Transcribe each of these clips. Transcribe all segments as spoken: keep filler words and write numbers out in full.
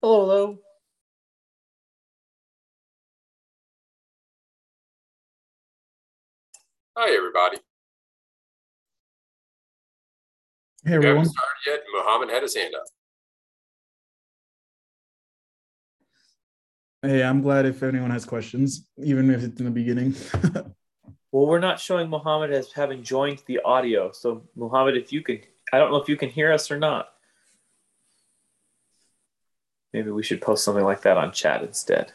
Hello, hello. Hi, everybody. Hey, We haven't everyone. started yet. Muhammad had his hand up. Hey, I'm glad if anyone has questions, even if it's in the beginning. Well, we're not showing Muhammad as having joined the audio. So, Muhammad, if you could, I don't know if you can hear us or not. Maybe we should post something like that on chat instead.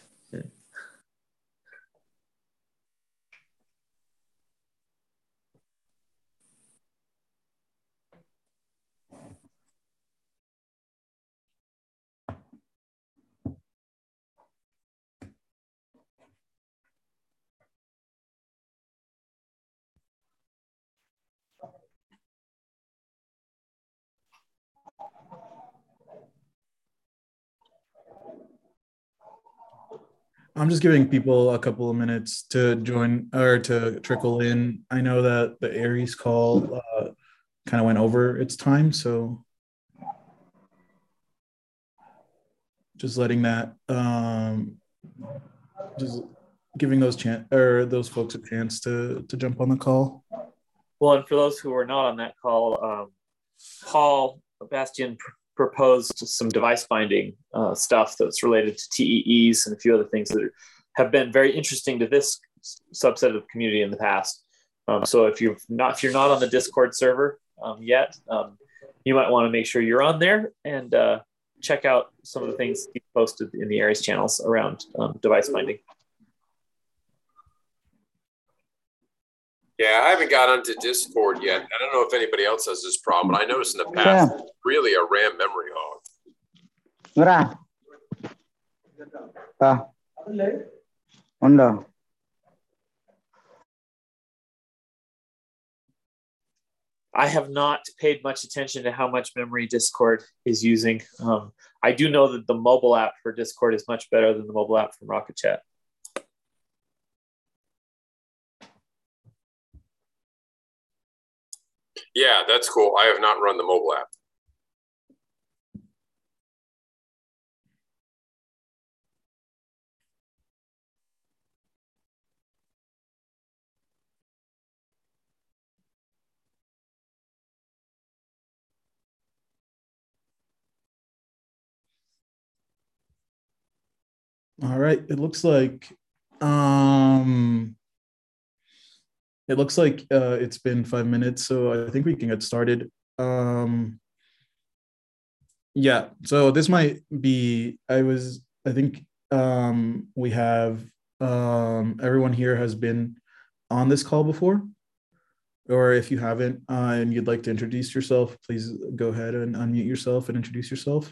I'm just giving people a couple of minutes to join or to trickle in. I know that the Aries call uh, kind of went over its time, so just letting that, um, just giving those chance or those folks a chance to to jump on the call. Well, and for those who were not on that call, um, Paul Bastian pr- proposed some device finding uh, stuff that's related to T E Es and a few other things that have been very interesting to this subset of the community in the past. Um, so if you're not if you're not on the Discord server um, yet, um, you might want to make sure you're on there and uh, check out some of the things he posted in the Aries channels around um, device finding. Yeah, I haven't got onto Discord yet. I don't know if anybody else has this problem, but I noticed in the past, it's really a RAM memory hog. I have not paid much attention to how much memory Discord is using. Um, I do know that the mobile app for Discord is much better than the mobile app from Rocket Chat. Yeah, that's cool. I have not run the mobile app. All right, it looks like um it looks like uh, it's been five minutes, so I think we can get started. Um, yeah, so this might be, I was, I think um, we have, um, everyone here has been on this call before, or if you haven't uh, and you'd like to introduce yourself, please go ahead and unmute yourself and introduce yourself.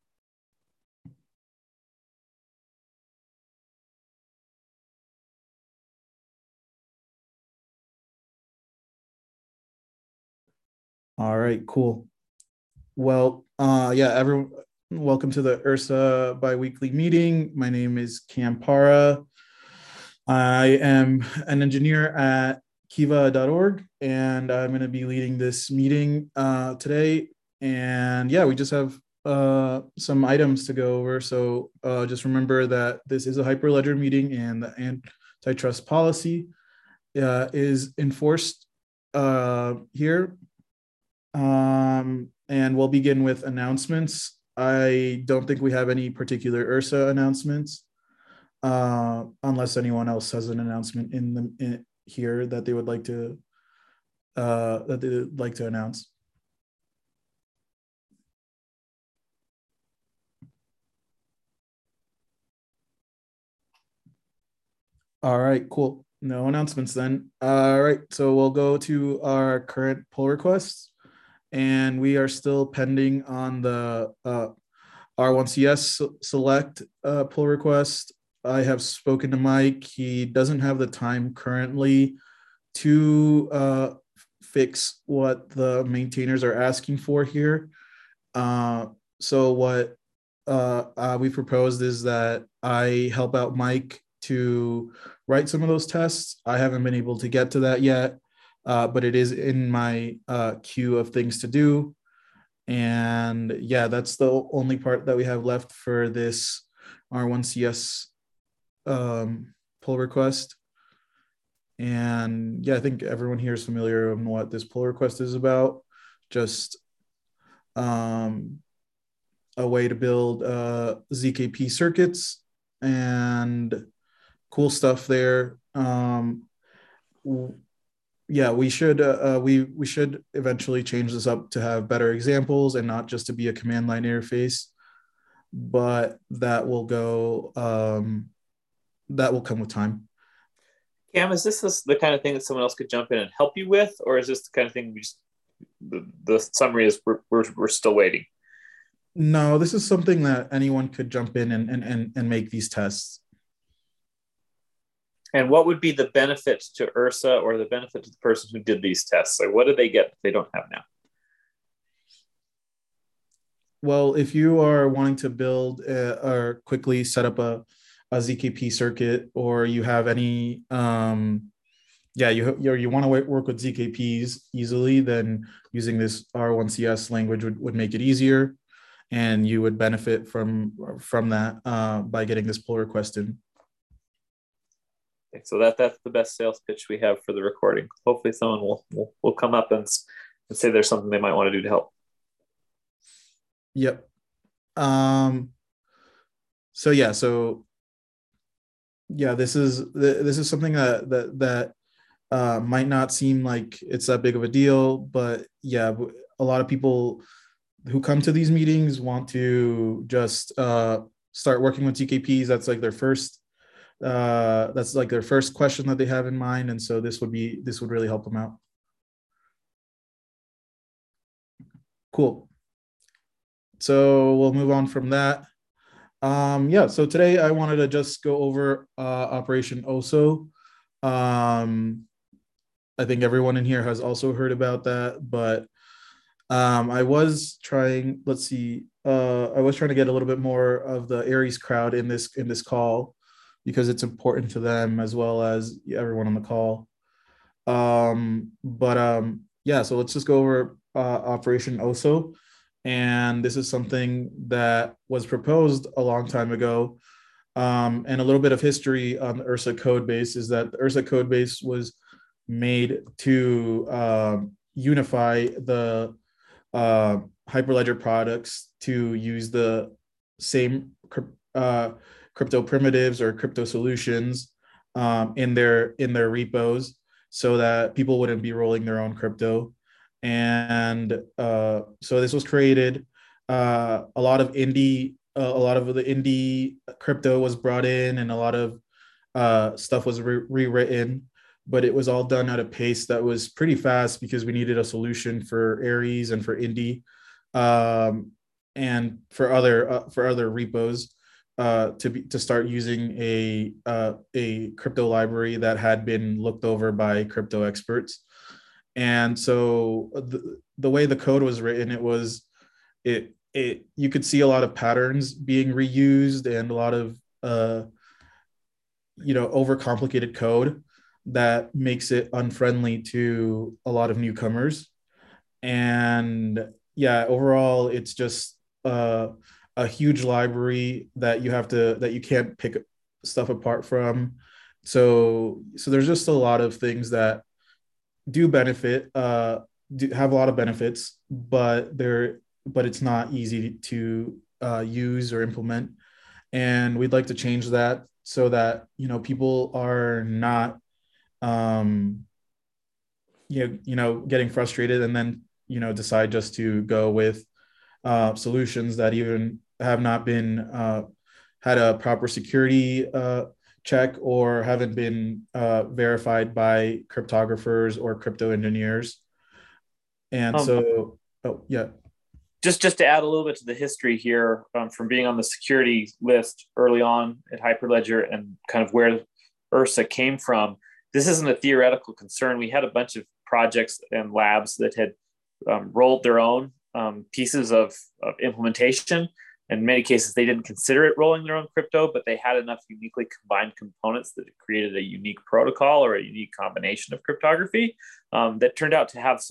All right, cool. Well, uh, yeah, everyone, welcome to the URSA biweekly meeting. My name is Cam Para. I am an engineer at kiva dot org, and I'm going to be leading this meeting uh, today. And yeah, we just have uh, some items to go over. So uh, just remember that this is a Hyperledger meeting, and the antitrust policy uh, is enforced uh, here. Um, and we'll begin with announcements. I don't think we have any particular URSA announcements, uh, unless anyone else has an announcement in the in here that they would like to uh, that they would like to announce. All right, cool. No announcements then. All right, so we'll go to our current pull requests, and we are still pending on the uh, R one C S select uh, pull request. I have spoken to Mike. He doesn't have the time currently to uh, fix what the maintainers are asking for here. Uh, so what uh, uh, we proposed is that I help out Mike to write some of those tests. I haven't been able to get to that yet, uh, but it is in my uh, queue of things to do. And yeah, that's the only part that we have left for this R one C S um, pull request. And yeah, I think everyone here is familiar on what this pull request is about. Just um, a way to build uh, Z K P circuits and cool stuff there. Um, yeah, we should uh, uh, we we should eventually change this up to have better examples and not just to be a command line interface. But that will go. Um, that will come with time. Cam, is this, this the kind of thing that someone else could jump in and help you with, or is this the kind of thing we just the, the summary is we're, we're we're still waiting? No, this is something that anyone could jump in and and and, and make these tests. And what would be the benefit to Ursa or the benefit to the person who did these tests? Like, what do they get that they don't have now? Well, if you are wanting to build uh, or quickly set up a, a Z K P circuit, or you have any, um, yeah, you you, you want to work with Z K Ps easily, then using this R one C S language would, would make it easier, and you would benefit from from that uh, by getting this pull request in. So that that's the best sales pitch we have for the recording. Hopefully someone will will, will come up and, and say there's something they might want to do to help. Yep. Um, so yeah, so yeah, this is this is something that that that uh, might not seem like it's that big of a deal, but yeah, a lot of people who come to these meetings want to just uh, start working with Z K Ps. That's like their first uh that's like their first question that they have in mind, and so this would be this would really help them out. Cool. So we'll move on from that. Um yeah, so today I wanted to just go over uh Operation Oso. um I think everyone in here has also heard about that, but um I was trying let's see uh I was trying to get a little bit more of the Aries crowd in this in this call, because it's important to them as well as everyone on the call. Um, but um, yeah, so let's just go over uh, Operation Oso. And this is something that was proposed a long time ago. Um, and a little bit of history on the Ursa code base is that the Ursa code base was made to um, unify the uh, Hyperledger products to use the same uh, crypto primitives or crypto solutions um, in their in their repos, so that people wouldn't be rolling their own crypto. And uh, so this was created. Uh, a lot of indie, uh, a lot of the indie crypto was brought in, and a lot of uh, stuff was re- rewritten. But it was all done at a pace that was pretty fast because we needed a solution for Aries and for indie, um, and for other uh, for other repos. Uh, to be to start using a uh, a crypto library that had been looked over by crypto experts. And so the, the way the code was written, it was it it you could see a lot of patterns being reused and a lot of uh, you know overcomplicated code that makes it unfriendly to a lot of newcomers. And yeah, overall, it's just uh, a huge library that you have to that you can't pick stuff apart from. So so there's just a lot of things that do benefit, uh, do have a lot of benefits, but they're but it's not easy to uh, use or implement. And we'd like to change that so that you know people are not um, you know, you know getting frustrated and then you know decide just to go with uh, solutions that even have not been uh, had a proper security uh, check or haven't been uh, verified by cryptographers or crypto engineers. And Um, so, oh yeah. Just, just to add a little bit to the history here, um, from being on the security list early on at Hyperledger and kind of where Ursa came from, this isn't a theoretical concern. We had a bunch of projects and labs that had um, rolled their own um, pieces of, of implementation. In many cases, they didn't consider it rolling their own crypto, but they had enough uniquely combined components that it created a unique protocol or a unique combination of cryptography um, that turned out to have some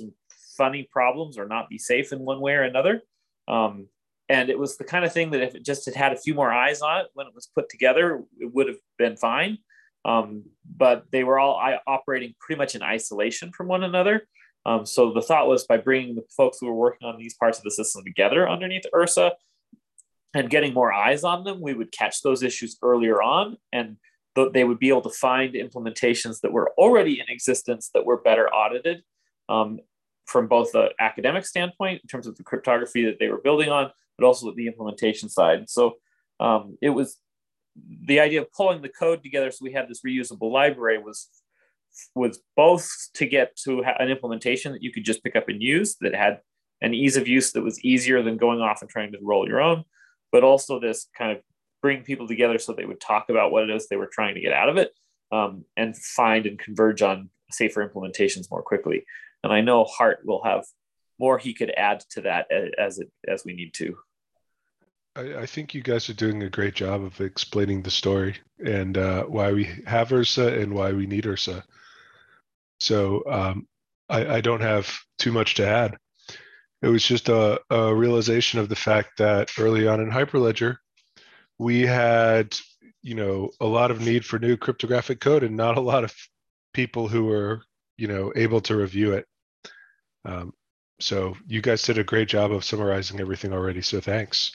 funny problems or not be safe in one way or another. Um, and it was the kind of thing that if it just had had a few more eyes on it when it was put together, it would have been fine. Um, but they were all operating pretty much in isolation from one another. Um, so the thought was by bringing the folks who were working on these parts of the system together underneath URSA and getting more eyes on them, we would catch those issues earlier on, and th- they would be able to find implementations that were already in existence that were better audited um, from both the academic standpoint in terms of the cryptography that they were building on, but also the implementation side. So um, it was the idea of pulling the code together so we had this reusable library was was both to get to an implementation that you could just pick up and use that had an ease of use that was easier than going off and trying to roll your own, but also this kind of bring people together so they would talk about what it is they were trying to get out of it um, and find and converge on safer implementations more quickly. And I know Hart will have more he could add to that as it as we need to. I, I think you guys are doing a great job of explaining the story and uh, why we have URSA and why we need URSA. So um, I, I don't have too much to add. It was just a, a realization of the fact that early on in Hyperledger, we had, you know, a lot of need for new cryptographic code and not a lot of people who were, you know, able to review it. Um, so you guys did a great job of summarizing everything already. So thanks.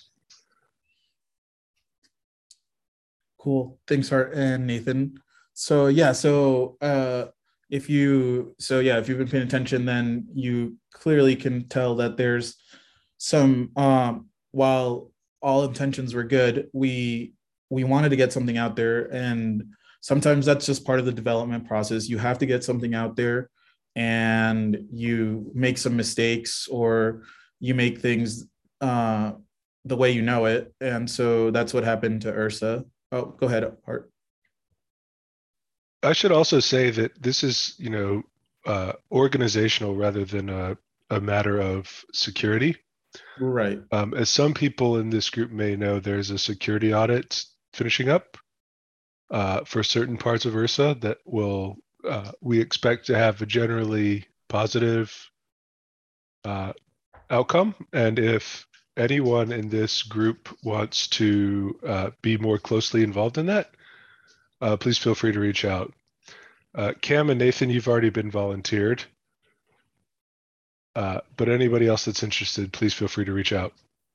Cool. Thanks, Hart and Nathan. So yeah, so uh, if you, so yeah, if you've been paying attention, then you clearly can tell that there's some, um, while all intentions were good, we we wanted to get something out there, and sometimes that's just part of the development process. You have to get something out there, and you make some mistakes or you make things uh, the way you know it, and so that's what happened to URSA. Oh, go ahead, Hart. I should also say that this is, you know, uh, organizational rather than a, a matter of security. Right. Um, as some people in this group may know, there's a security audit finishing up uh, for certain parts of URSA that will, uh, we expect to have a generally positive uh, outcome. And if anyone in this group wants to uh, be more closely involved in that, uh, please feel free to reach out. Uh, Cam and Nathan, you've already been volunteered. Uh, but anybody else that's interested, please feel free to reach out.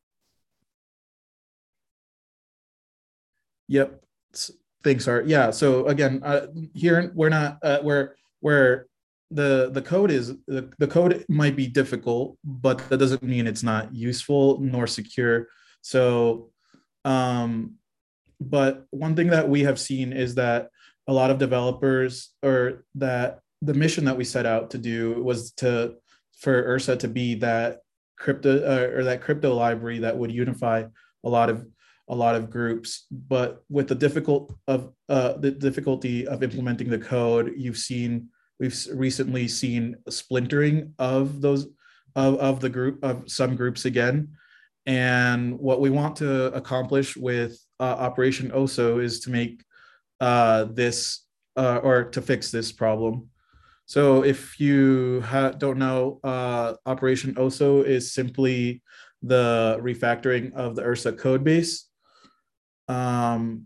Yep. Thanks, Art. Yeah. So again, uh, here we're not uh, we're we're the the code is the, the code might be difficult, but that doesn't mean it's not useful nor secure. So, um, but one thing that we have seen is that a lot of developers, or that the mission that we set out to do was to for URSA to be that crypto uh, or that crypto library that would unify a lot of a lot of groups. But with the difficult of uh, the difficulty of implementing the code, you've seen we've recently seen a splintering of those of, of the group of some groups again. And what we want to accomplish with uh, Operation O S O is to make uh, this uh, or to fix this problem. So if you ha- don't know, uh, Operation O S O is simply the refactoring of the URSA code base. Um,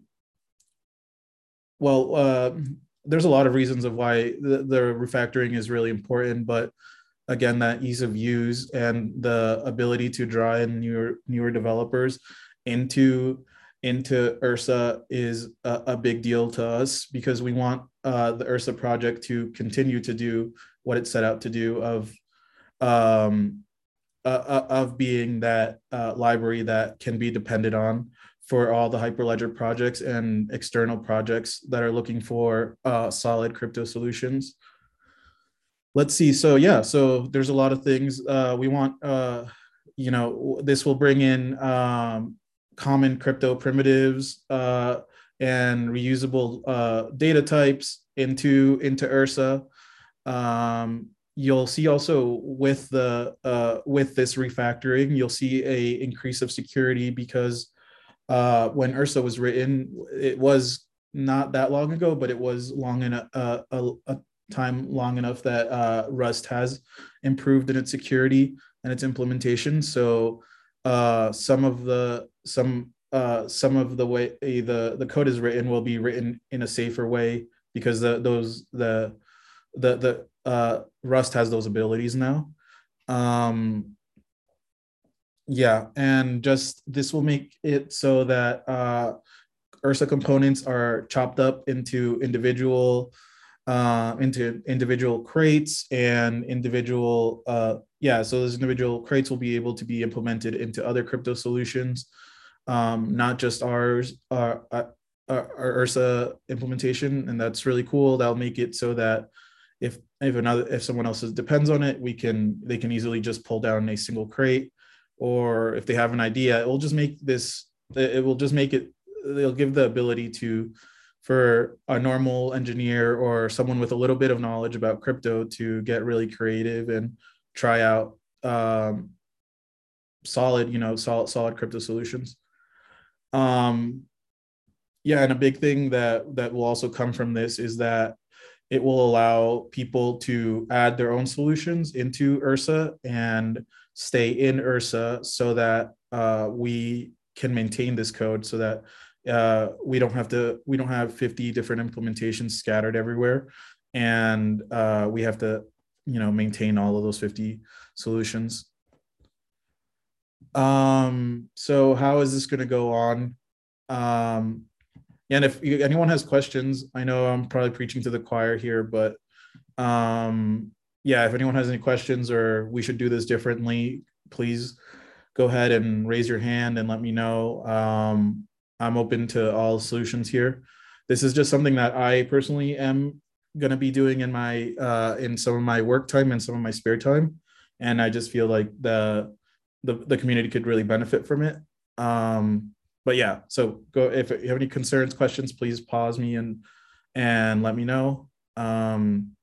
well, uh, there's a lot of reasons of why the, the refactoring is really important, but again, that ease of use and the ability to draw in newer newer developers into into URSA is a, a big deal to us, because we want uh, the URSA project to continue to do what it set out to do of um, uh, of being that uh, library that can be depended on for all the Hyperledger projects and external projects that are looking for uh, solid crypto solutions. Let's see. So yeah, so there's a lot of things uh, we want. Uh, you know, this will bring in um, common crypto primitives uh, and reusable uh, data types into into URSA. Um, you'll see also with the uh, with this refactoring, you'll see a increase of security, because uh, when URSA was written, it was not that long ago, but it was long in a, a, a time long enough that uh, Rust has improved in its security and its implementation. So uh, some of the some uh, some of the way the the code is written will be written in a safer way because the, those the the the uh, Rust has those abilities now. Um, yeah, and just this will make it so that uh, Ursa components are chopped up into individual uh, into individual crates and individual uh, yeah. So those individual crates will be able to be implemented into other crypto solutions, um, not just ours, our, our, our Ursa implementation, and that's really cool. That'll make it so that if if another if someone else depends on it, we can they can easily just pull down a single crate, or if they have an idea, it will just make this it will just make it they'll give the ability to for a normal engineer or someone with a little bit of knowledge about crypto to get really creative and try out um, solid you know solid solid crypto solutions. Um, yeah, and a big thing that that will also come from this is that it will allow people to add their own solutions into Ursa and stay in Ursa so that uh, we can maintain this code so that uh, we don't have to, we don't have fifty different implementations scattered everywhere. And uh, we have to, you know, maintain all of those fifty solutions. Um, so how is this going to go on? Um, And if anyone has questions, I know I'm probably preaching to the choir here, but um, yeah, if anyone has any questions or we should do this differently, please go ahead and raise your hand and let me know. Um, I'm open to all solutions here. This is just something that I personally am going to be doing in my uh, in some of my work time and some of my spare time, and I just feel like the the, the community could really benefit from it. Um, But yeah, so go if you have any concerns, questions, please pause me and and let me know. Um,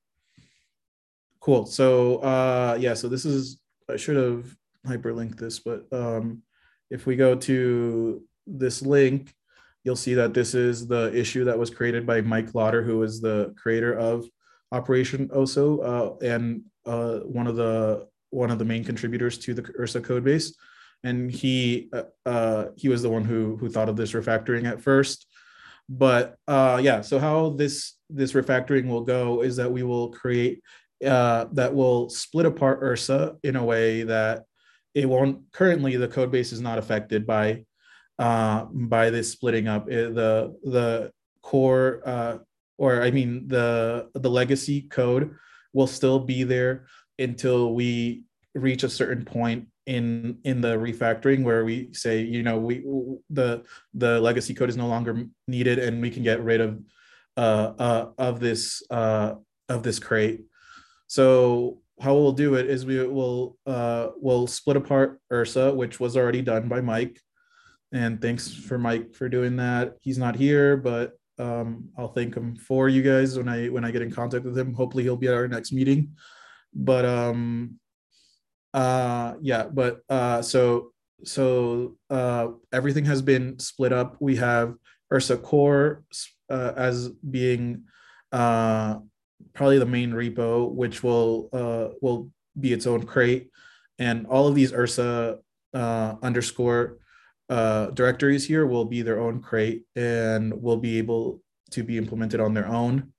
cool. So uh, yeah, so this is I should have hyperlinked this, but um, if we go to this link, you'll see that this is the issue that was created by Mike Lauder, who is the creator of Operation Oso uh, and uh, one of the one of the main contributors to the Ursa code base. And he uh, uh, he was the one who who thought of this refactoring at first. But uh, yeah, so how this this refactoring will go is that we will create uh, that will split apart Ursa in a way that it won't. Currently, the code base is not affected by uh, by this splitting up. It, the the core uh, or I mean the the legacy code will still be there until we reach a certain point in in the refactoring where we say, you know, we the the legacy code is no longer needed and we can get rid of uh, uh of this uh of this crate. So how we'll do it is we will uh we'll split apart Ursa, which was already done by Mike, and thanks for Mike for doing that. He's not here, but um I'll thank him for you guys when I when I get in contact with him. Hopefully he'll be at our next meeting. But um uh yeah but uh so so uh everything has been split up. We have Ursa core uh, as being uh probably the main repo, which will uh will be its own crate, and all of these Ursa uh underscore uh directories here will be their own crate and will be able to be implemented on their own.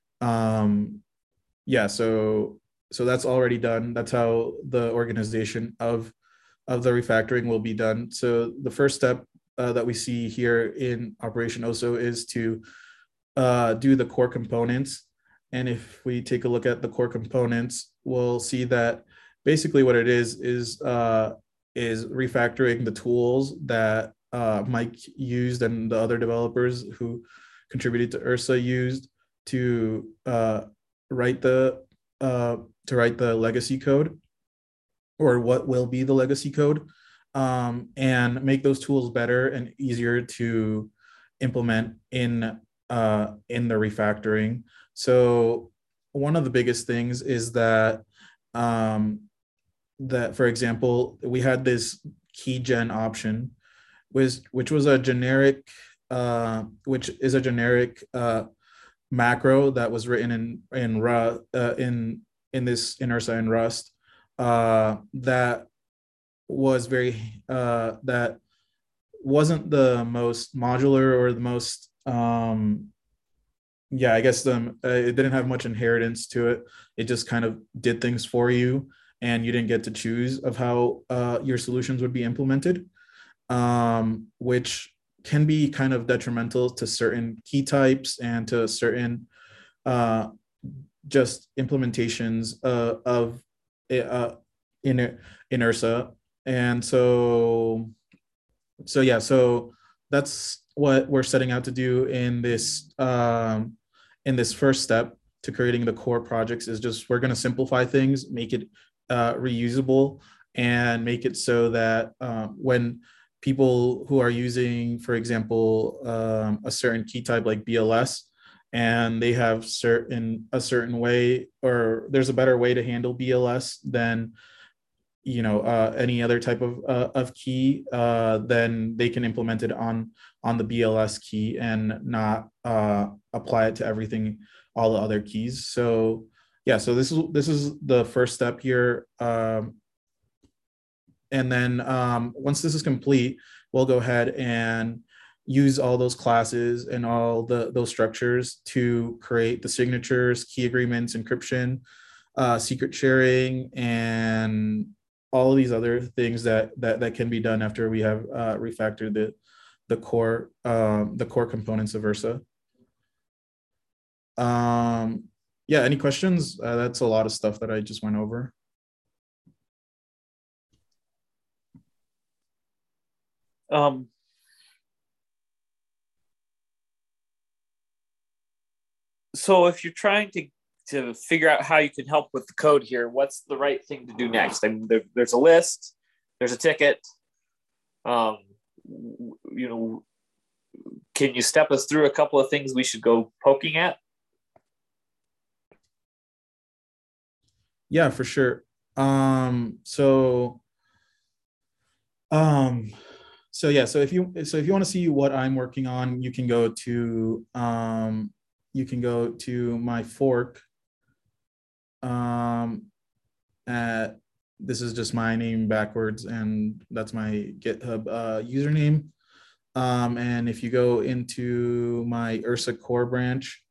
Um yeah, so so that's already done. That's how the organization of of the refactoring will be done. So the first step uh, that we see here in Operation Oso is to uh, do the core components. And if we take a look at the core components, we'll see that basically what it is is uh, is refactoring the tools that uh, Mike used and the other developers who contributed to Ursa used to uh, write the uh, to write the legacy code, or what will be the legacy code, um, and make those tools better and easier to implement in uh, in the refactoring. So one of the biggest things is that um, that, for example, we had this key gen option, which which was a generic, uh, which is a generic uh, macro that was written in in Rust, uh, in in this in Ursa and Rust, uh, that was very uh, that wasn't the most modular or the most um, yeah, I guess the uh, it didn't have much inheritance to it. It just kind of did things for you, and you didn't get to choose of how uh, your solutions would be implemented, um, which can be kind of detrimental to certain key types and to certain uh, just implementations uh, of uh, in in Ursa. And so so yeah, so that's what we're setting out to do in this um, in this first step to creating the core projects. Is just we're going to simplify things, make it uh, reusable, and make it so that uh, when people who are using, for example, um, a certain key type like B L S, and they have certain a certain way, or there's a better way to handle B L S than you know uh, any other type of uh, of key, uh, then they can implement it on on the B L S key and not uh, apply it to everything, all the other keys. So yeah, so this is this is the first step here, um, and then um, once this is complete, we'll go ahead and use all those classes and all the those structures to create the signatures, key agreements, encryption, uh, secret sharing, and all of these other things that that that can be done after we have uh, refactored the the core um, the core components of Ursa. Um, yeah, any questions? Uh, that's a lot of stuff that I just went over. Um, so if you're trying to to figure out how you can help with the code here, what's the right thing to do next? I mean, there, there's a list, there's a ticket. Um, you know, can you step us through a couple of things we should go poking at? Yeah, for sure. Um, so, um, so yeah, so if you so if you want to see what I'm working on, you can go to um, you can go to my fork. Um, at this is just my name backwards, and that's my GitHub uh, username. Um, and if you go into my Ursa core branch,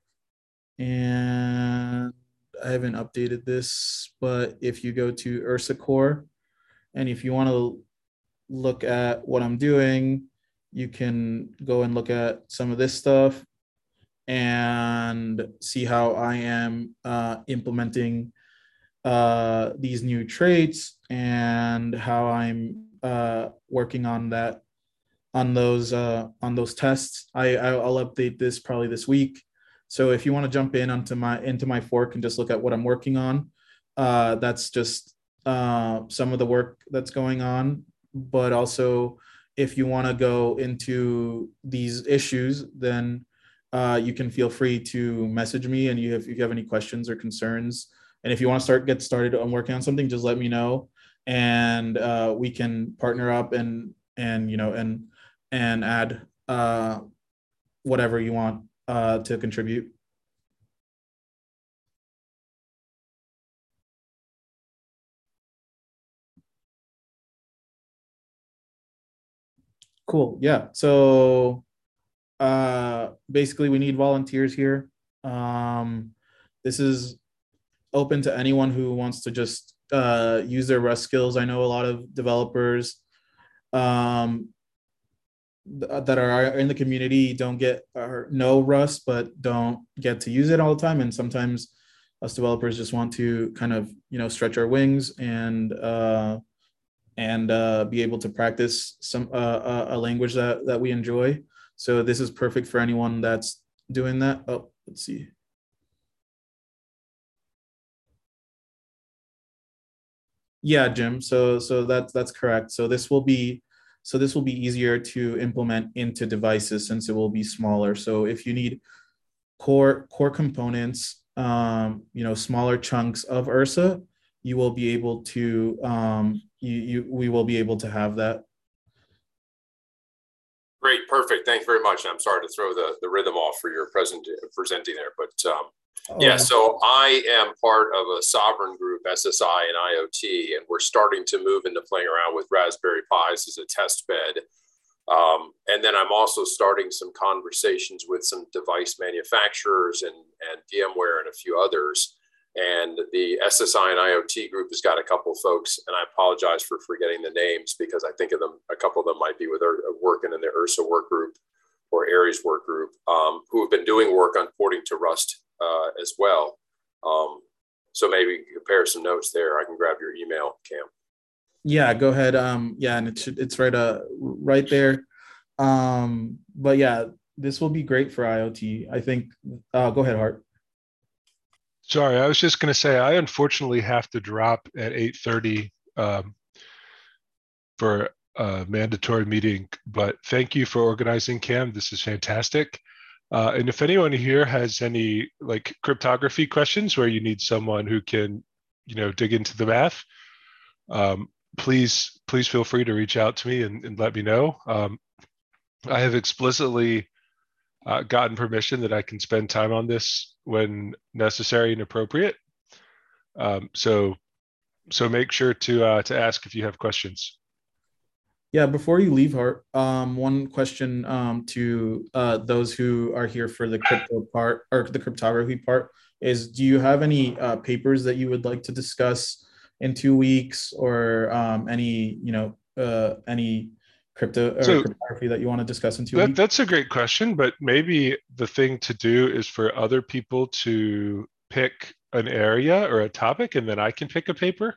and I haven't updated this, but if you go to Ursa core, and if you want to look at what I'm doing, you can go and look at some of this stuff and see how I am uh, implementing uh, these new traits and how I'm uh, working on that on those uh, on those tests. I I'll update this probably this week. So if you want to jump in onto my into my fork and just look at what I'm working on, uh, that's just uh, some of the work that's going on. But also, if you want to go into these issues, then uh, you can feel free to message me. And you have, if you have any questions or concerns, and if you want to start get started on working on something, just let me know, and uh, we can partner up and and you know and and add uh, whatever you want uh, to contribute. Cool. Yeah. So uh, basically, we need volunteers here. Um, this is open to anyone who wants to just uh, use their Rust skills. I know a lot of developers um, that are in the community don't get or know Rust, but don't get to use it all the time. And sometimes us developers just want to kind of you know stretch our wings and uh, and uh, be able to practice some uh, a language that that we enjoy. So this is perfect for anyone that's doing that. Oh, let's see. Yeah, Jim. So so that's that's correct. So this will be so this will be easier to implement into devices since it will be smaller. So if you need core core components, um, you know, smaller chunks of Ursa, you will be able to um, you, you we will be able to have that. Great, perfect. Thanks very much. I'm sorry to throw the, the rhythm off for your present presenting there, but um, Oh, yeah. So I am part of a sovereign group, S S I and I O T, and we're starting to move into playing around with Raspberry Pis as a test bed. Um, and then I'm also starting some conversations with some device manufacturers and, and VMware and a few others. And the S S I and I O T group has got a couple of folks, and I apologize for forgetting the names because I think of them, a couple of them might be with our, working in the URSA work group or Aries work group, um, who have been doing work on porting to Rust uh, as well. Um, so maybe compare some notes there. I can grab your email, Cam. Yeah, go ahead. Um, yeah, and it should, it's right uh right there. Um, but yeah, this will be great for I O T. I think. Uh, go ahead, Hart. Sorry, I was just going to say I unfortunately have to drop at eight thirty um, for a mandatory meeting. But thank you for organizing, Cam. This is fantastic. Uh, and if anyone here has any like cryptography questions where you need someone who can, you know, dig into the math, um, please please feel free to reach out to me and, and let me know. Um, I have explicitly uh, gotten permission that I can spend time on this when necessary and appropriate. Um, so so make sure to uh, to ask if you have questions. Yeah, before you leave, Hart, um, one question um, to uh, those who are here for the crypto part or the cryptography part is: do you have any uh, papers that you would like to discuss in two weeks, or um, any you know uh, any crypto or So cryptography that you want to discuss in two that weeks? that's a great question, but maybe the thing to do is for other people to pick an area or a topic, and then I can pick a paper.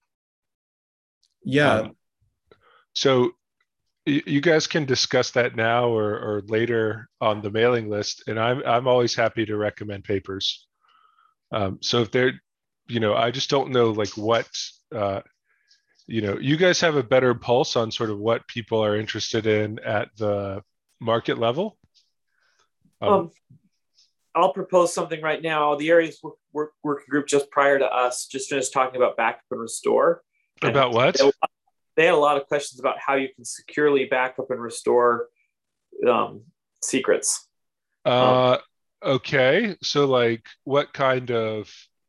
Yeah. Um, so y- you guys can discuss that now or, or later on the mailing list, and I'm I'm always happy to recommend papers. Um, so if they're, you know, I just don't know like what, uh, you know, you guys have a better pulse on sort of what people are interested in at the market level. Um, Um, I'll propose something right now. The Aries work, work, working group just prior to us just finished talking about backup and restore. And about what? They, they had a lot of questions about how you can securely backup and restore um, secrets. Uh, okay. So like what kind of,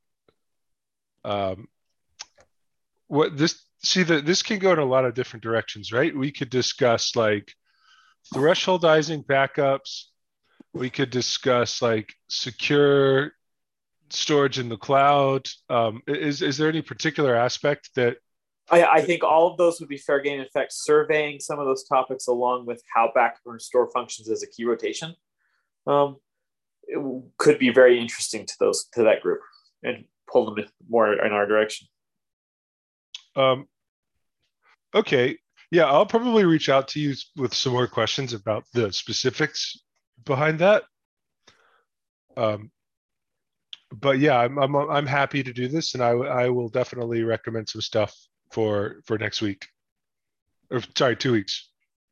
um, what this, see that this can go in a lot of different directions, right? We could discuss like thresholdizing backups. We could discuss like secure storage in the cloud. Um, is is there any particular aspect that? I, I think all of those would be fair game. In fact, surveying some of those topics along with how backup and restore functions as a key rotation um, it could be very interesting to those to that group and pull them more in our direction. Um, okay, yeah, I'll probably reach out to you with some more questions about the specifics behind that. Um, but yeah, I'm I'm I'm happy to do this, and I I will definitely recommend some stuff for for next week, or sorry, two weeks.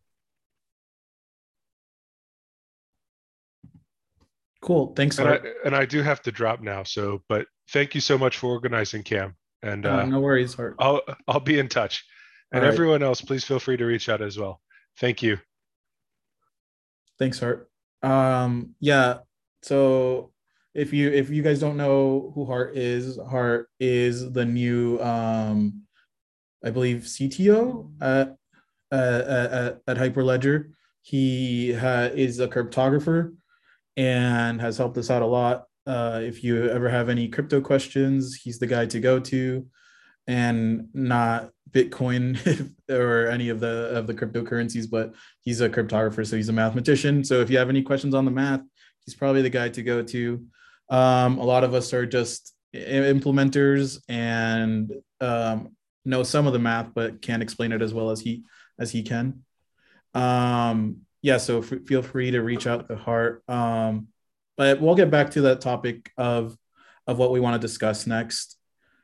Cool. Thanks, And I Hart. and I do have to drop now. So, but thank you so much for organizing, Cam. And Uh, uh, no worries, Hart. I'll I'll be in touch. All And right. everyone else, please feel free to reach out as well. Thank you. Thanks, Hart. Um, yeah. So if you if you guys don't know who Hart is, Hart is the new um, I believe C T O at at, at, at Hyperledger. He ha- is a cryptographer and has helped us out a lot. Uh, if you ever have any crypto questions, he's the guy to go to, and not Bitcoin or any of the of the cryptocurrencies, but he's a cryptographer, so he's a mathematician. So if you have any questions on the math, he's probably the guy to go to. Um, a lot of us are just implementers and um, know some of the math, but can't explain it as well as he as he can. Um, yeah, so f- feel free to reach out to Hart. Um, but we'll get back to that topic of of what we want to discuss next.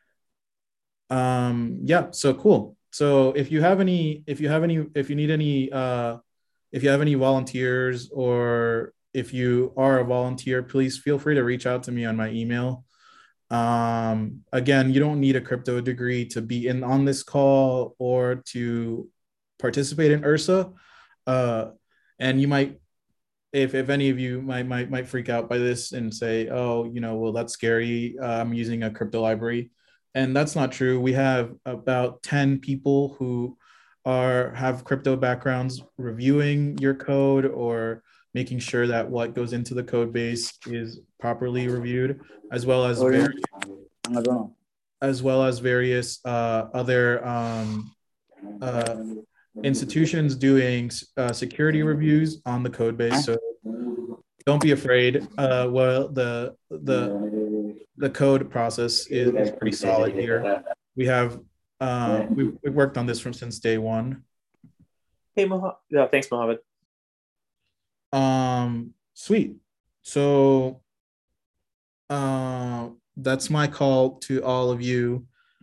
Um, yeah, so cool. So if you have any, if you have any, if you need any, uh, if you have any volunteers, or if you are a volunteer, please feel free to reach out to me on my email. Um, again, you don't need a crypto degree to be in on this call or to participate in URSA. Uh, And you might, if if any of you might might might freak out by this and say, oh, you know, well, that's scary. Uh, I'm using a crypto library, and that's not true. We have about ten people who are have crypto backgrounds reviewing your code or making sure that what goes into the code base is properly reviewed, as well as very, as well as various uh, other um, uh, institutions doing uh, security reviews on the code base. So don't be afraid. Uh, well, the the the code process is, is pretty solid here. We have uh, we we worked on this from since day one. Hey, Mohammed. Yeah, thanks, Mohammed. Um, sweet. So, uh, that's my call to all of you.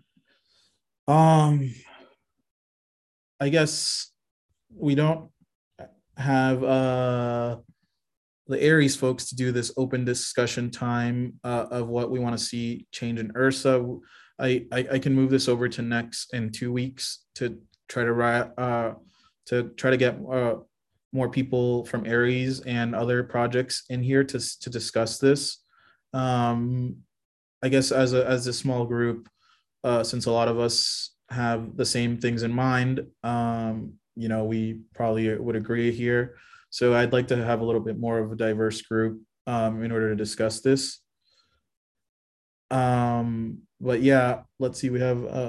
Um, I guess we don't have uh the Aries folks to do this open discussion time uh, of what we want to see change in Ursa. I, I I can move this over to next in two weeks to try to uh to try to get uh, more people from Aries and other projects in here to to discuss this. Um, I guess as a as a small group, uh, since a lot of us have the same things in mind, um, you know, we probably would agree here. So I'd like to have a little bit more of a diverse group um, in order to discuss this. Um, but yeah, let's see. We have. Uh,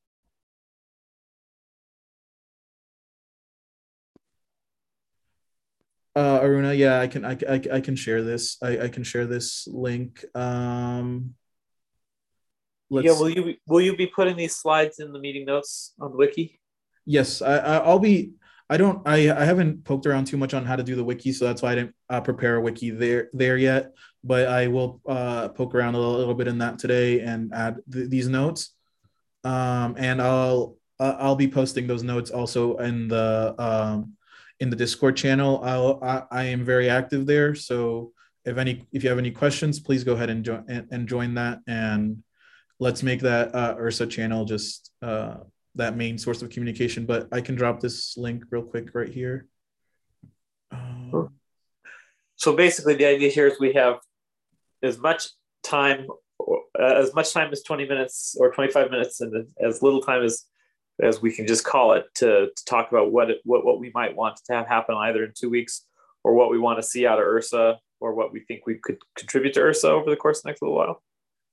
uh, Aruna, yeah, I can, I, I, I can share this. I, I can share this link. Um, let's, yeah, will you be, will you be putting these slides in the meeting notes on the wiki? Yes, I, I'll be. I don't. I, I haven't poked around too much on how to do the wiki, so that's why I didn't uh, prepare a wiki there there yet. But I will uh, poke around a little, little bit in that today and add th- these notes. Um, and I'll uh, I'll be posting those notes also in the um, in the Discord channel. I'll, I I am very active there, so if any if you have any questions, please go ahead and join and, and join that, and let's make that uh, Ursa channel just. Uh, that main source of communication, but I can drop this link real quick right here. Um, so basically the idea here is we have as much time, uh, as much time as twenty minutes or twenty-five minutes and as little time as as we can just call it to, to talk about what, it, what what we might want to have happen either in two weeks or what we want to see out of Ursa or what we think we could contribute to Ursa over the course of the next little while.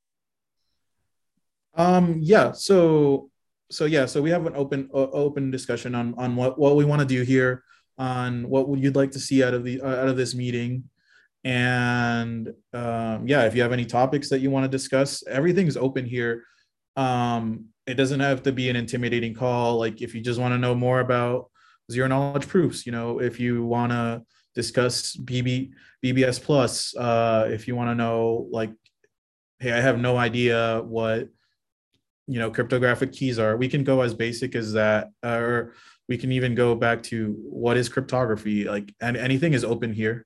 Um, yeah, so So yeah, so we have an open uh, open discussion on on what, what we want to do here, on what you'd like to see out of the uh, out of this meeting, and um, yeah, if you have any topics that you want to discuss, everything's open here. Um, it doesn't have to be an intimidating call. Like if you just want to know more about zero knowledge proofs, you know, if you want to discuss B B B B S plus, uh, if you want to know like, hey, I have no idea what. You know, cryptographic keys are. We can go as basic as that, or we can even go back to what is cryptography. Like, and anything is open here.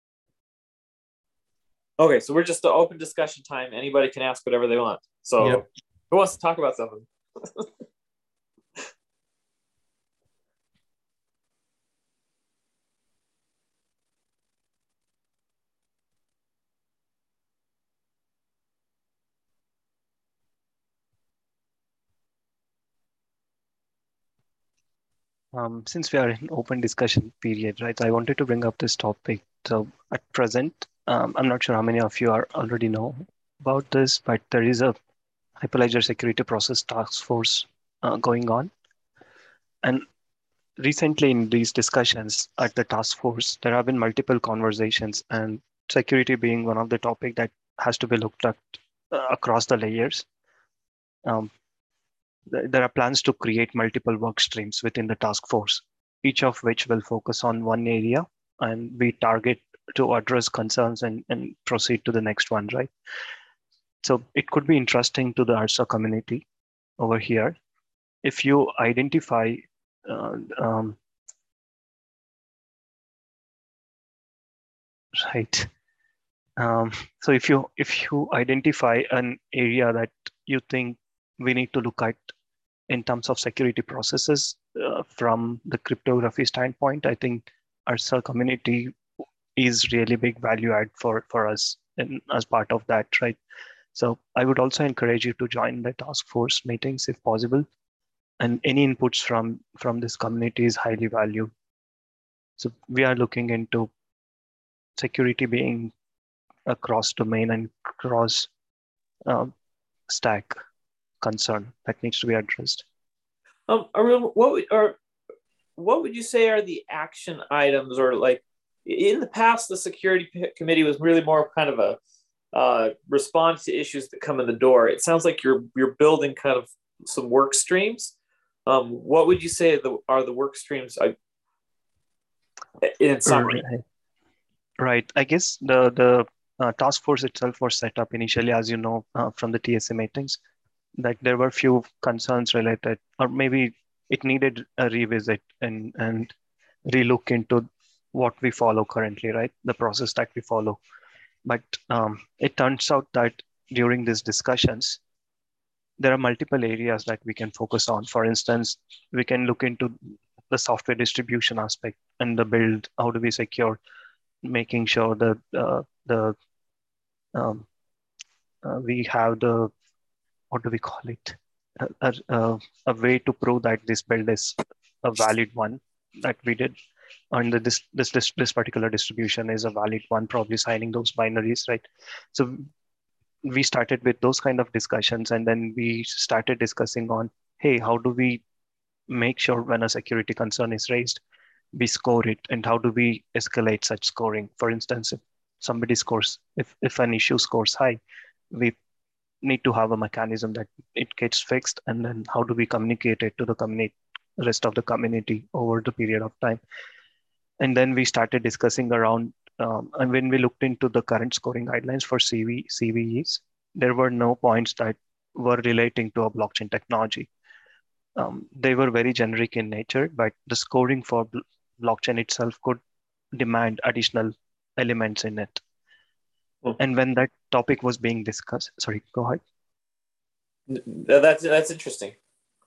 Okay, so we're just an open discussion time. Anybody can ask whatever they want. So, yep. Who wants to talk about something? Um, since we are in open discussion period, right, I wanted to bring up this topic. So at present, um, I'm not sure how many of you are already know about this, but there is a Hyperledger Security Process Task Force uh, going on. And recently in these discussions at the task force, there have been multiple conversations, and security being one of the topic that has to be looked at uh, across the layers. Um, There are plans to create multiple work streams within the task force, each of which will focus on one area, and we target to address concerns and, and proceed to the next one, right? So it could be interesting to the Ursa community over here. If you identify uh, um, right. Um, so if you if you identify an area that you think we need to look at in terms of security processes uh, from the cryptography standpoint, I think Ursa community is really big value add for, for us in, as part of that, right? So I would also encourage you to join the task force meetings if possible. And any inputs from, from this community is highly valued. So we are looking into security being a cross domain and cross um, stack concern that needs to be addressed. Um, Arun, what would, or what would you say are the action items, or like in the past, the security committee was really more kind of a uh, response to issues that come in the door. It sounds like you're you're building kind of some work streams. Um, what would you say the, are the work streams I, in summary? Right. right. I guess the the uh, task force itself was set up initially, as you know, uh, from the T S A meetings, that there were few concerns related, or maybe it needed a revisit and and relook into what we follow currently, right? The process that we follow. But um, it turns out that during these discussions, there are multiple areas that we can focus on. For instance, we can look into the software distribution aspect and the build. How do we secure, making sure that uh, the um, uh, we have the, what do we call it? A, a, a way to prove that this build is a valid one that we did. And this, this, this, this particular distribution is a valid one, probably signing those binaries, right? So we started with those kind of discussions, and then we started discussing on, hey, how do we make sure when a security concern is raised, we score it, and how do we escalate such scoring? For instance, if somebody scores, if, if an issue scores high, we need to have a mechanism that it gets fixed, and then how do we communicate it to the community, rest of the community over the period of time. And then we started discussing around, um, and when we looked into the current scoring guidelines for C V, C V Es, there were no points that were relating to a blockchain technology. Um, they were very generic in nature, but the scoring for bl- blockchain itself could demand additional elements in it. Mm-hmm. And when that topic was being discussed, sorry, go ahead. That's, that's interesting.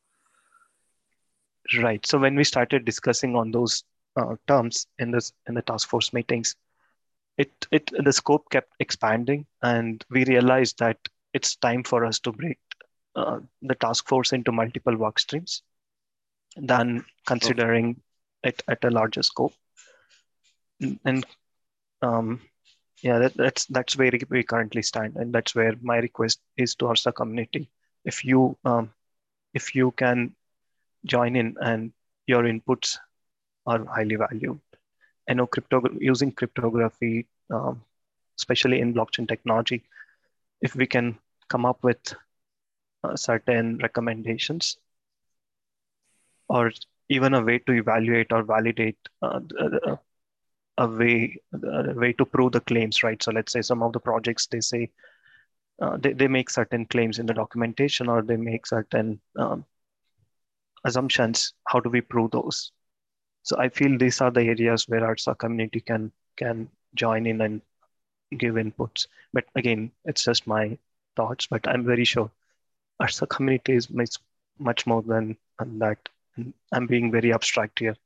Right. So when we started discussing on those uh, terms in this in the task force meetings, it it the scope kept expanding, and we realized that it's time for us to break uh, the task force into multiple work streams, than considering okay. it at a larger scope. And um, yeah, that, that's that's where we currently stand, and that's where my request is to Ursa community. If you um, if you can join in, and your inputs are highly valued. I know crypto using cryptography, um, especially in blockchain technology, if we can come up with uh, certain recommendations, or even a way to evaluate or validate uh, a, a way a way to prove the claims, right? So let's say some of the projects, they say uh, they, they make certain claims in the documentation, or they make certain um, assumptions. How do we prove those? So I feel these are the areas where Ursa community can can join in and give inputs. But again, it's just my thoughts, but I'm very sure Ursa community is much, much more than, than that. And I'm being very abstract here.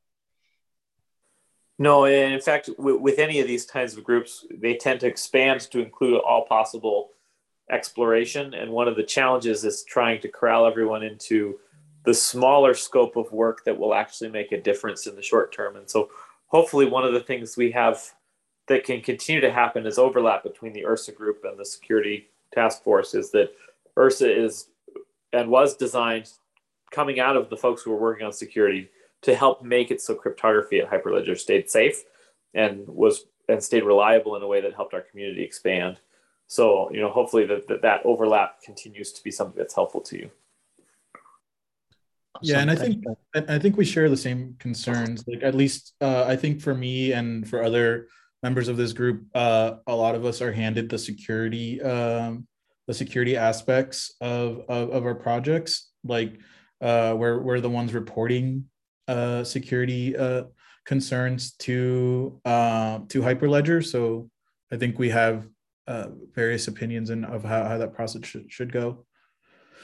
No, and in fact, w- with any of these kinds of groups, they tend to expand to include all possible exploration. And one of the challenges is trying to corral everyone into the smaller scope of work that will actually make a difference in the short term. And so hopefully one of the things we have that can continue to happen is overlap between the Ursa group and the security task force, is that Ursa is and was designed coming out of the folks who were working on security to help make it so cryptography at Hyperledger stayed safe and was and stayed reliable in a way that helped our community expand. So, you know, hopefully that that, that overlap continues to be something that's helpful to you. Yeah, and I think I think we share the same concerns. Like at least uh, I think for me and for other members of this group, uh, a lot of us are handed the security um, the security aspects of, of of our projects. Like uh, we're we're the ones reporting uh, security uh, concerns to uh, to Hyperledger. So I think we have uh, various opinions in, of how, how that process should, should go.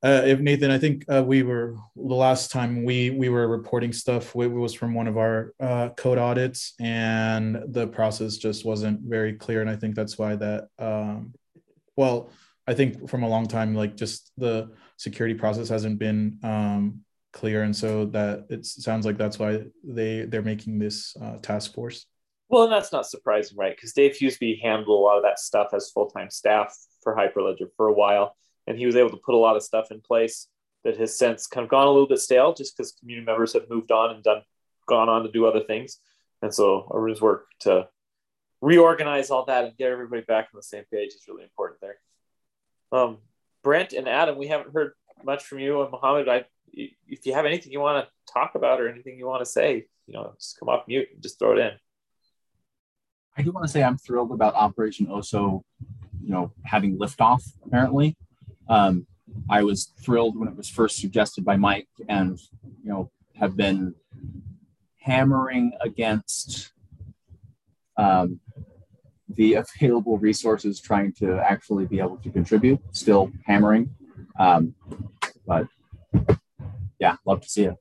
Uh, if Nathan, I think uh, we were the last time we we were reporting stuff. It was from one of our uh, code audits, and the process just wasn't very clear. And I think that's why that. Um, well, I think from a long time, like just the security process hasn't been um, clear, and so that it sounds like that's why they they're making this uh, task force. Well, and that's not surprising, right? Because Dave Huseby handled a lot of that stuff as full-time staff for Hyperledger for a while, and he was able to put a lot of stuff in place that has since kind of gone a little bit stale, just because community members have moved on and done gone on to do other things. And so Arun's work to reorganize all that and get everybody back on the same page is really important there. Um, Brent and Adam, we haven't heard much from you, and Mohammed. I, if you have anything you want to talk about or anything you want to say, you know, just come off mute and just throw it in. I do want to say I'm thrilled about Operation Oso, you know, having liftoff, apparently. Um, I was thrilled when it was first suggested by Mike, and, you know, have been hammering against um, the available resources, trying to actually be able to contribute, still hammering. Um, but yeah, love to see it.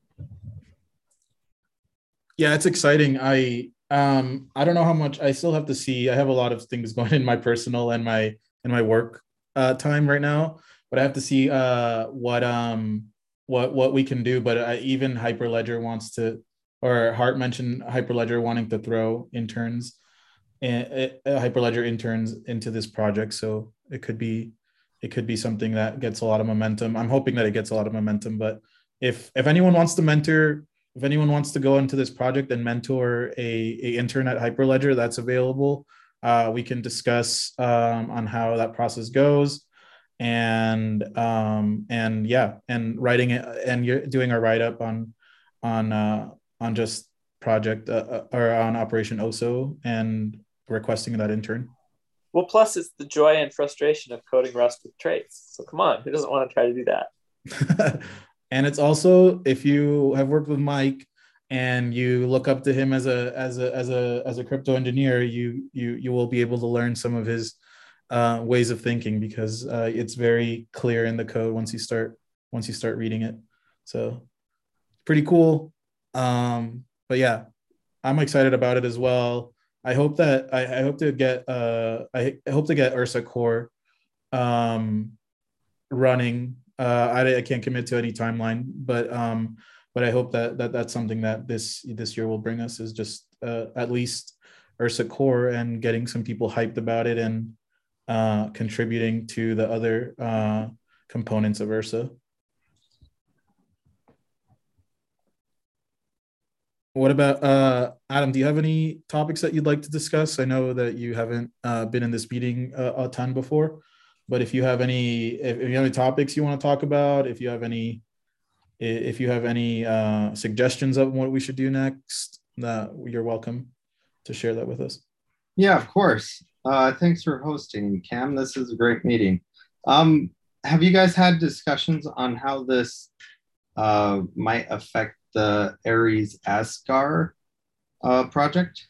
Yeah, it's exciting. I um I don't know how much. I still have to see. I have a lot of things going in my personal and my and my work uh, time right now, but I have to see uh what um what what we can do. But I, even Hyperledger wants to, or Hart mentioned Hyperledger wanting to throw interns and uh, Hyperledger interns into this project. So it could be it could be something that gets a lot of momentum. I'm hoping that it gets a lot of momentum. But if if anyone wants to mentor. If anyone wants to go into this project and mentor a, a intern at Hyperledger, that's available. Uh, we can discuss um, on how that process goes, and um, and yeah, and writing it, and you're doing a write up on on uh, on just project uh, or on Operation Oso and requesting that intern. Well, plus it's the joy and frustration of coding Rust with traits. So come on, who doesn't want to try to do that? And it's also, if you have worked with Mike and you look up to him as a as a as a as a crypto engineer, you you you will be able to learn some of his uh, ways of thinking, because uh, it's very clear in the code once you start once you start reading it. So pretty cool. Um, but yeah, I'm excited about it as well. I hope that I, I hope to get uh I, I hope to get Ursa Core um, running. Uh, I, I can't commit to any timeline, but um, but I hope that, that that's something that this this year will bring us, is just uh, at least Ursa Core and getting some people hyped about it and uh, contributing to the other uh, components of Ursa. What about uh, Adam? Do you have any topics that you'd like to discuss? I know that you haven't uh, been in this meeting uh, a ton before. But if you have any, if you have any topics you want to talk about, if you have any, if you have any uh, suggestions of what we should do next, uh, you're welcome to share that with us. Yeah, of course. Uh, thanks for hosting, Cam. This is a great meeting. Um, have you guys had discussions on how this uh, might affect the Aries Ascar uh, project?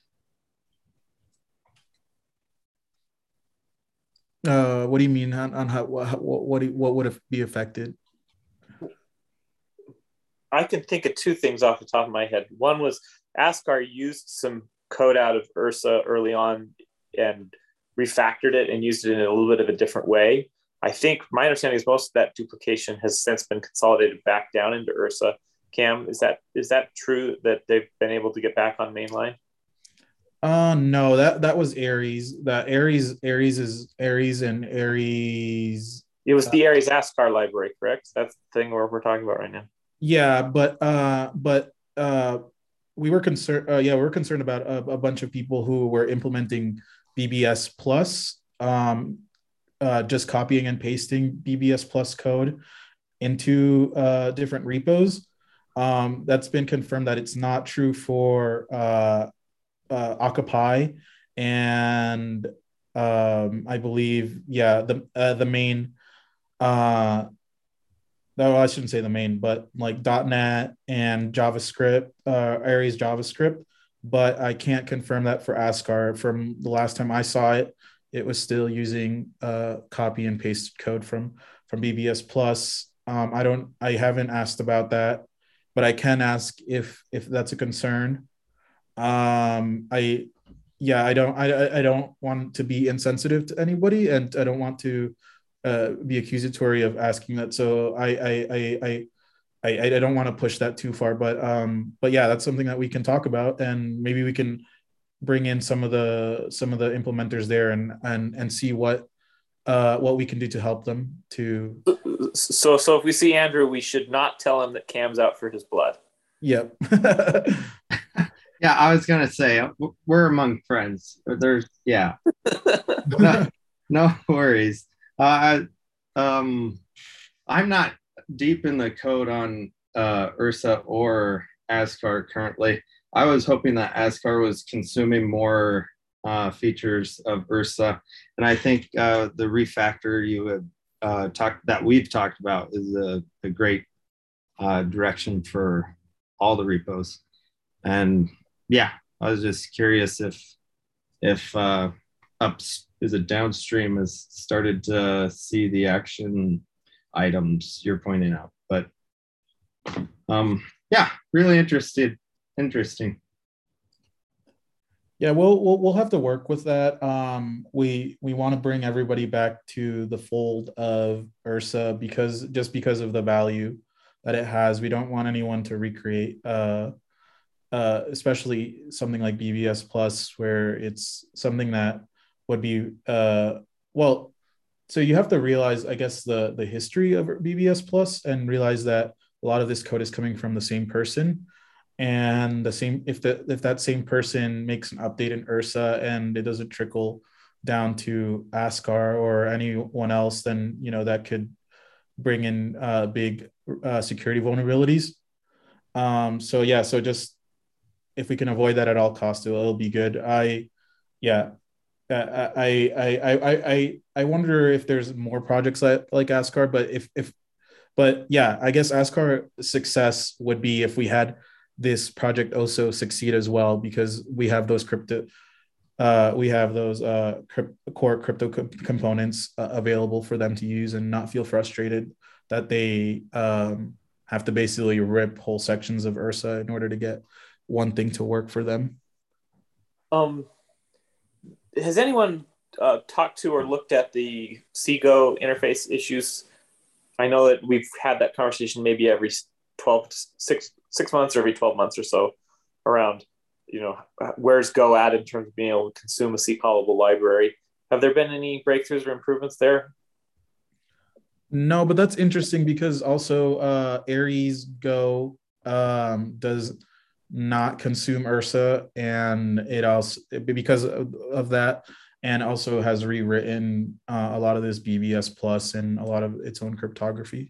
Uh, what do you mean on, on how what what what would be affected? I can think of two things off the top of my head. One was Ascar used some code out of Ursa early on and refactored it and used it in a little bit of a different way. I think my understanding is most of that duplication has since been consolidated back down into Ursa. Cam, is that is that true that they've been able to get back on mainline? Uh no, that that was Aries. That Aries Aries is Aries and Aries. It was the Aries Ascar library, correct? That's the thing where we're talking about right now. Yeah, but uh, but uh, we were concerned. Uh, yeah, we're concerned about a, a bunch of people who were implementing B B S Plus, um, uh, just copying and pasting B B S Plus code into uh, different repos. Um, that's been confirmed that it's not true for uh, uh, Octopi, and um, I believe, yeah, the uh, the main. Uh, no, I shouldn't say the main, but like .NET and JavaScript, uh, Aries JavaScript, but I can't confirm that for Ascar. From the last time I saw it, it was still using uh, copy and paste code from from B B S Plus, Um, I don't, I haven't asked about that, but I can ask if if that's a concern. Um, I, yeah, I don't, I, I don't want to be insensitive to anybody, and I don't want to uh, be accusatory of asking that. So I, I, I, I I, I don't want to push that too far, but um, but yeah, that's something that we can talk about, and maybe we can bring in some of the some of the implementers there and and and see what uh what we can do to help them to. So so if we see Andrew, we should not tell him that Cam's out for his blood. Yep. Yeah, I was gonna say we're among friends. There's yeah, no, no worries. Uh, um, I'm not deep in the code on uh, Ursa or ASCAR currently. I was hoping that ASCAR was consuming more uh, features of Ursa, and I think uh, the refactor you had uh, talked that we've talked about is a, a great uh, direction for all the repos. And yeah, I was just curious if if uh, ups is it downstream has started to see the action items you're pointing out. But um, yeah, really interested, interesting. Yeah, we'll, we'll we'll have to work with that. Um, we we want to bring everybody back to the fold of Ursa because just because of the value that it has, we don't want anyone to recreate, uh, uh, especially something like B B S Plus, where it's something that would be uh, well. So you have to realize, I guess, the the history of B B S Plus and realize that a lot of this code is coming from the same person. And the same if the if that same person makes an update in Ursa and it doesn't trickle down to ASCAR or anyone else, then you know that could bring in uh, big uh, security vulnerabilities. Um, so yeah, so just if we can avoid that at all costs, it'll, it'll be good. I yeah, uh, I, I I I I I wonder if there's more projects like like ASCAR, but if if but yeah, I guess ASCAR success would be if we had this project also succeed as well, because we have those crypto uh, we have those uh, crypt, core crypto co- components uh, available for them to use and not feel frustrated that they um, have to basically rip whole sections of Ursa in order to get one thing to work for them. Um, has anyone uh, talked to or looked at the Seago interface issues? I know that we've had that conversation maybe every twelve, six, six months or every twelve months or so around, you know, where's Go at in terms of being able to consume a C-callable library. Have there been any breakthroughs or improvements there? No, but that's interesting because also uh, Aries Go um, does not consume Ursa, and it also because of, of that, and also has rewritten uh, a lot of this B B S Plus and a lot of its own cryptography.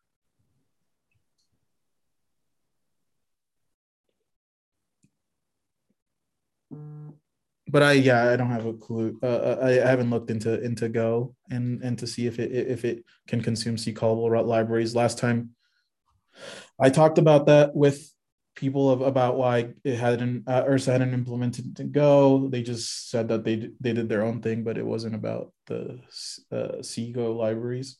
But I yeah I don't have a clue. Uh, I, I haven't looked into into Go and and to see if it if it can consume C callable libraries. Last time I talked about that with people of about why it hadn't uh, Ursa hadn't implemented to Go. They just said that they they did their own thing, but it wasn't about the uh, C Go libraries.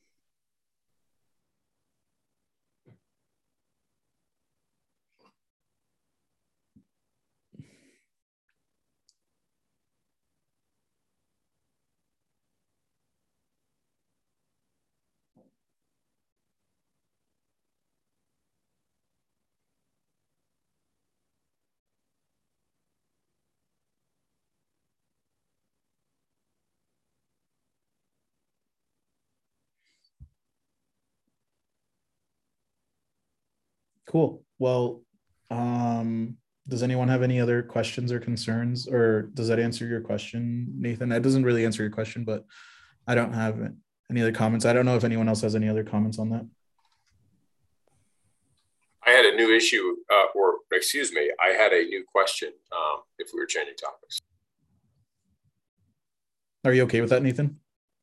Cool. Well, um, does anyone have any other questions or concerns, or does that answer your question, Nathan? That doesn't really answer your question, but I don't have any other comments. I don't know if anyone else has any other comments on that. I had a new issue, uh, or excuse me, I had a new question um, if we were changing topics. Are you okay with that, Nathan?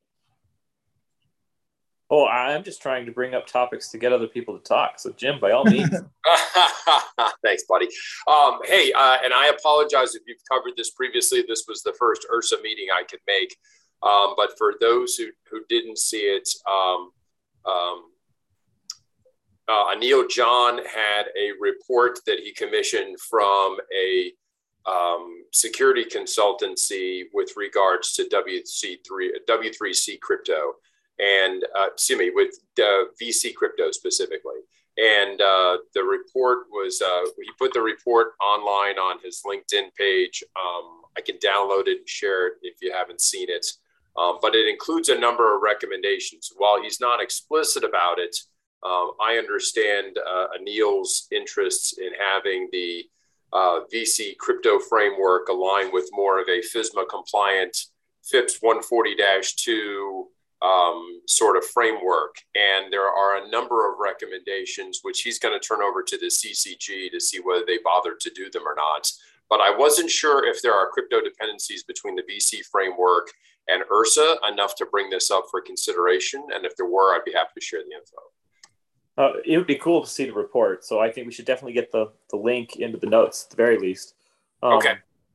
Oh, I'm just trying to bring up topics to get other people to talk. So, Jim, by all means. Thanks, buddy. Um, hey, uh, and I apologize if you've covered this previously. This was the first Ursa meeting I could make. Um, but for those who, who didn't see it, um, um, uh, Anil John had a report that he commissioned from a um, security consultancy with regards to W C three, W three C crypto, and uh, excuse me, with uh, V C crypto specifically. And uh, the report was, uh, he put the report online on his LinkedIn page. Um, I can download it and share it if you haven't seen it. Um, but it includes a number of recommendations. While he's not explicit about it, um, I understand uh, Anil's interests in having the uh, V C crypto framework align with more of a FISMA compliant FIPS one forty dash two um, sort of framework. And there are a number of recommendations, which he's going to turn over to the C C G to see whether they bothered to do them or not. But I wasn't sure if there are crypto dependencies between the V C framework and URSA enough to bring this up for consideration. And if there were, I'd be happy to share the info. Uh, it would be cool to see the report. So I think we should definitely get the, the link into the notes at the very least. Um, okay.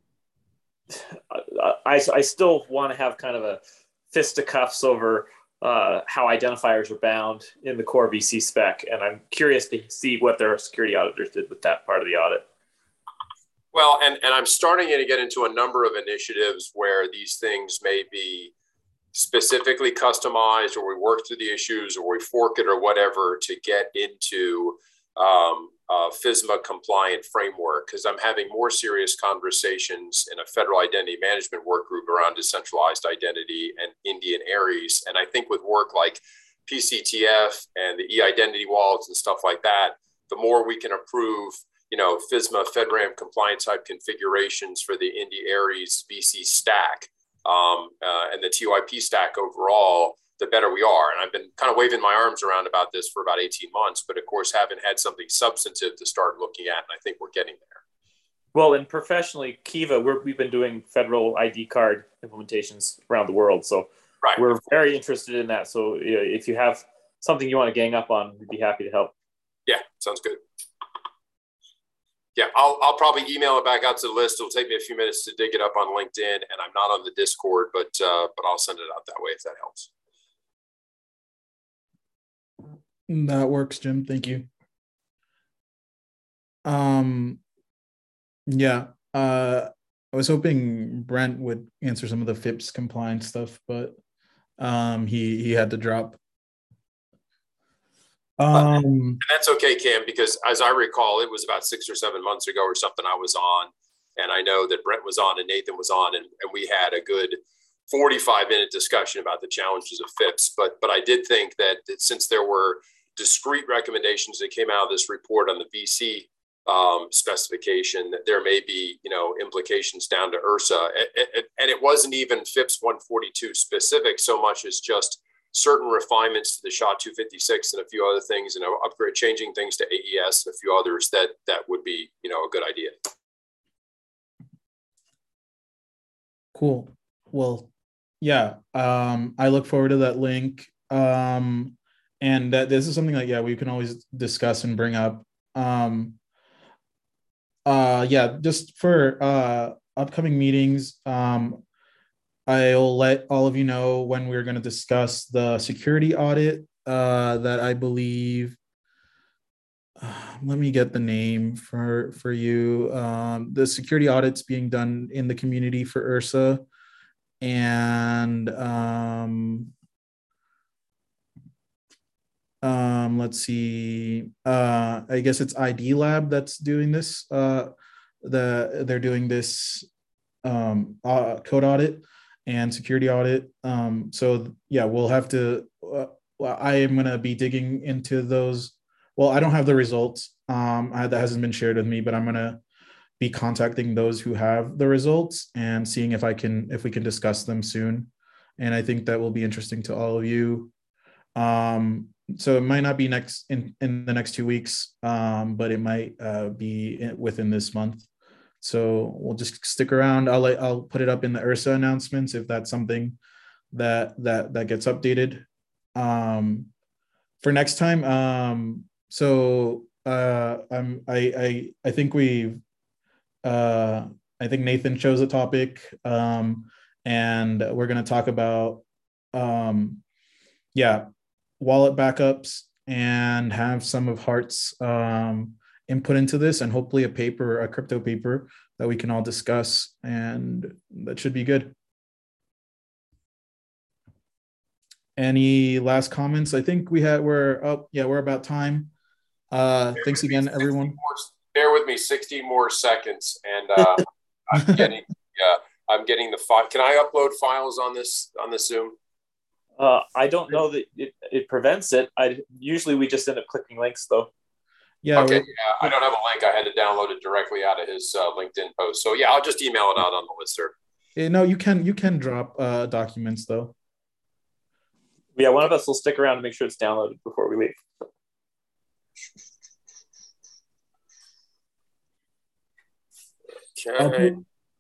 I, I, I still want to have kind of a fisticuffs over uh, how identifiers are bound in the core V C spec. And I'm curious to see what their security auditors did with that part of the audit. Well, and, and I'm starting to get into a number of initiatives where these things may be specifically customized, or we work through the issues, or we fork it or whatever to get into um, a FISMA compliant framework, because I'm having more serious conversations in a federal identity management work group around decentralized identity and Indian Aries. And I think with work like P C T F and the e-identity wallets and stuff like that, the more we can approve, you know, FISMA, FedRAMP compliant type configurations for the Indy Aries V C stack um, uh, and the T Y P stack overall, the better we are. And I've been kind of waving my arms around about this for about eighteen months, but of course haven't had something substantive to start looking at. And I think we're getting there. Well, and professionally, Kiva, we're, we've been doing federal I D card implementations around the world. So right. We're very interested in that. So you know, if you have something you want to gang up on, we'd be happy to help. Yeah, sounds good. Yeah, I'll, I'll probably email it back out to the list. It'll take me a few minutes to dig it up on LinkedIn, and I'm not on the Discord, but uh, but I'll send it out that way if that helps. That works, Jim. Thank you. Um, yeah, uh, I was hoping Brent would answer some of the FIPS compliance stuff, but um, he he had to drop. Um, and that's okay, Cam, because as I recall, it was about six or seven months ago or something I was on, and I know that Brent was on and Nathan was on, and, and we had a good forty-five minute discussion about the challenges of FIPS. But but I did think that, that since there were discrete recommendations that came out of this report on the V C um, specification, that there may be, you know, implications down to URSA, and, and, and it wasn't even FIPS one forty-two specific so much as just certain refinements to the S H A two fifty-six and a few other things, you know, upgrade, changing things to A E S and a few others that that would be, you know, a good idea. Cool. Well, yeah, um, I look forward to that link. Um, and that this is something that, yeah, we can always discuss and bring up. Um, uh, yeah, just for uh, upcoming meetings, um, I'll let all of you know when we're going to discuss the security audit uh, that I believe, uh, let me get the name for, for you. Um, the security audit's being done in the community for URSA. And um, um, let's see, uh, I guess it's I D Lab that's doing this. Uh, the, they're doing this um, uh, code audit and security audit. Um, so yeah, we'll have to, uh, I am going to be digging into those. Well, I don't have the results. Um, I, that hasn't been shared with me, but I'm going to be contacting those who have the results and seeing if I can, if we can discuss them soon. And I think that will be interesting to all of you. Um, so it might not be next in, in the next two weeks, um, but it might uh, be in, within this month. So we'll just stick around. I'll let, I'll put it up in the URSA announcements if that's something that that that gets updated um, for next time. Um, so uh, I'm I I I think we uh, I think Nathan chose a topic, um, and we're going to talk about um, yeah wallet backups and have some of Hart's um, input into this, and hopefully a paper, a crypto paper that we can all discuss, and that should be good. Any last comments? I think we had, we're, oh, yeah, we're about time. Uh, thanks again, everyone. More, bear with me, sixty more seconds, and uh, I'm getting, uh, I'm getting the file. Can I upload files on this on this Zoom? Uh, I don't know that it, it prevents it. I usually we just end up clicking links though. Yeah. Okay. Yeah, I don't have a link. I had to download it directly out of his uh, LinkedIn post. So yeah, I'll just email it out on the listserv. Yeah, no, you can you can drop uh, documents though. Yeah, one of us will stick around to make sure it's downloaded before we leave. Okay. Okay.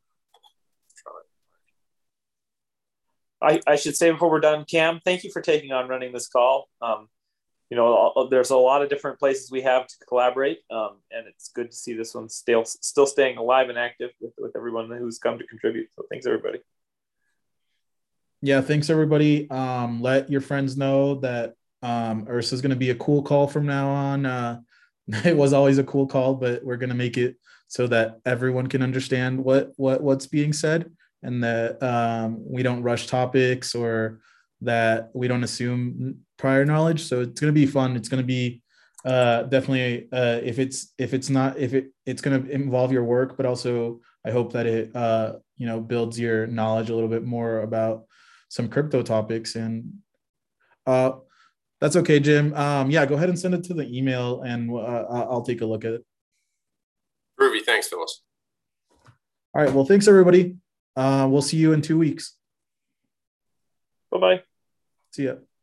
I, I should say before we're done, Cam, thank you for taking on running this call. Um, you know, there's a lot of different places we have to collaborate, um, and it's good to see this one still still staying alive and active with, with everyone who's come to contribute. So thanks, everybody. Yeah, thanks, everybody. Um, let your friends know that um, Ursa is going to be a cool call from now on. Uh, it was always a cool call, but we're going to make it so that everyone can understand what what what's being said, and that um, we don't rush topics, or that we don't assume prior knowledge. So it's going to be fun. It's going to be uh, definitely uh, if it's if it's not if it it's going to involve your work, but also I hope that it uh, you know builds your knowledge a little bit more about some crypto topics. And uh, that's okay, Jim. Um, yeah, go ahead and send it to the email, and uh, I'll take a look at it. Groovy. Thanks, Phyllis. All right. Well, thanks, everybody. Uh, we'll see you in two weeks. Bye-bye. See ya.